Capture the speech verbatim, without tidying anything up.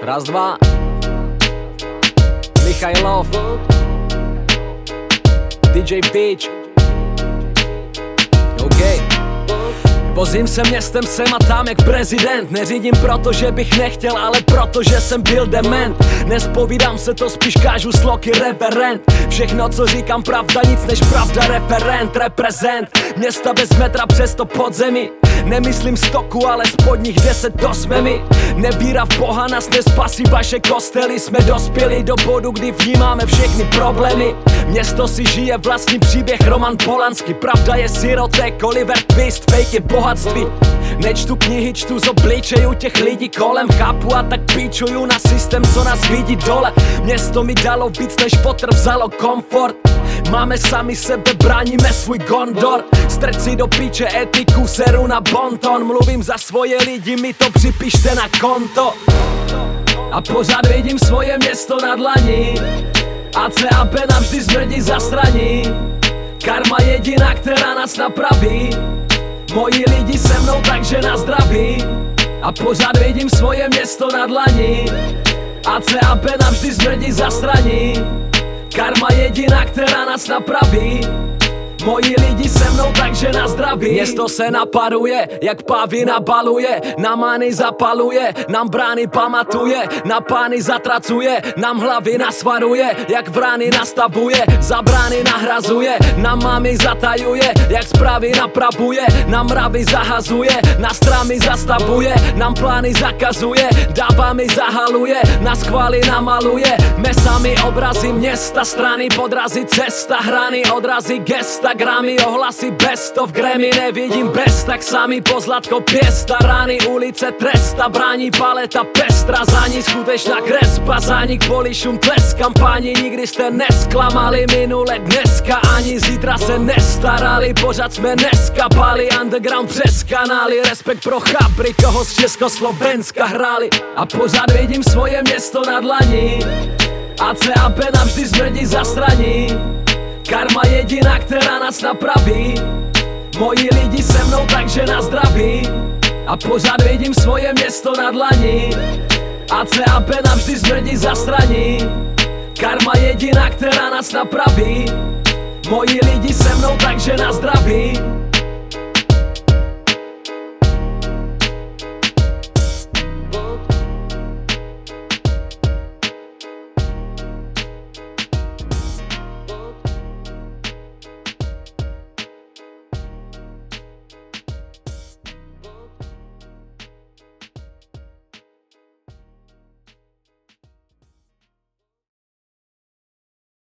Raz, dva. Michailov, D J Peach. OK. Vozím se městem sem a tam jak prezident. Neřídím proto, že bych nechtěl, ale proto, že jsem byl dement. Nespovídám se, to spíš kážu sloky reverend. Všechno, co říkám, pravda, nic než pravda, referent, reprezent. Města bez metra, přesto podzemí. Nemyslím stoku, ale spodních deset to jsme my. Nevíra v Boha nás nespasí vaše kostely. Jsme dospěli do bodu, kdy vnímáme všechny problémy. Město si žije vlastní příběh, Roman Polanský. Pravda je sirotek, Oliver Twist, fake je bohatství. Nečtu knihy, čtu z obličejů těch lidí kolem. Chápu a tak píčuju na systém, co nás vidí dole. Město mi dalo víc než fotr, vzalo komfort. Máme sami sebe, bráníme svůj gondor. Strč si do píče etiku, seru na bonton. Mluvím za svoje lidi, mi to připište na konto. A pořád vidím svoje město na dlani. A C A P navždy smrdí zasraní. Karma jediná, která nás napraví. Moji lidi se mnou, takže na zdraví. A pořád vidím svoje město na dlani. A C A P navždy smrdí zasraní. Karma jediná, která nás napraví. Moji lidi se mnou, takže na zdraví. Město se naparuje, jak pávina baluje. Na mány zapaluje, nám brány pamatuje. Na pány zatracuje, nám hlavy nasvaruje. Jak brány nastavuje, za brány nahrazuje. Na mámy zatajuje, jak zprávy napravuje. Na mravy zahazuje, na stramy zastavuje. Nám plány zakazuje, dává mi zahaluje. Na schvály namaluje, mesami obrazy města. Strany podrazy, cesta, hrany, odrazy, gesta. Gramy, ohlasy, best of Grammy. Nevidím bez, tak sami pozlatko pěsta. Rány, ulice, tresta, brání paleta pestra. Za ní skutečná kresba, za ní kvůli šum tles kampani. Nikdy jste nesklamali, minule dneska ani zítra se nestarali. Pořád jsme neskapali, underground přes kanály. Respekt pro chabry, koho z Československa hráli. A pořád vidím svoje město na dlani. A C A P navždy smrdí zasraní. Karma jediná, která nás napraví. Moji lidi se mnou, takže na zdraví. A pořád vidím svoje město na dlani. A C A P navždy smrdí zasraní. Karma jediná, která nás napraví. Moji lidi se mnou, takže na zdraví.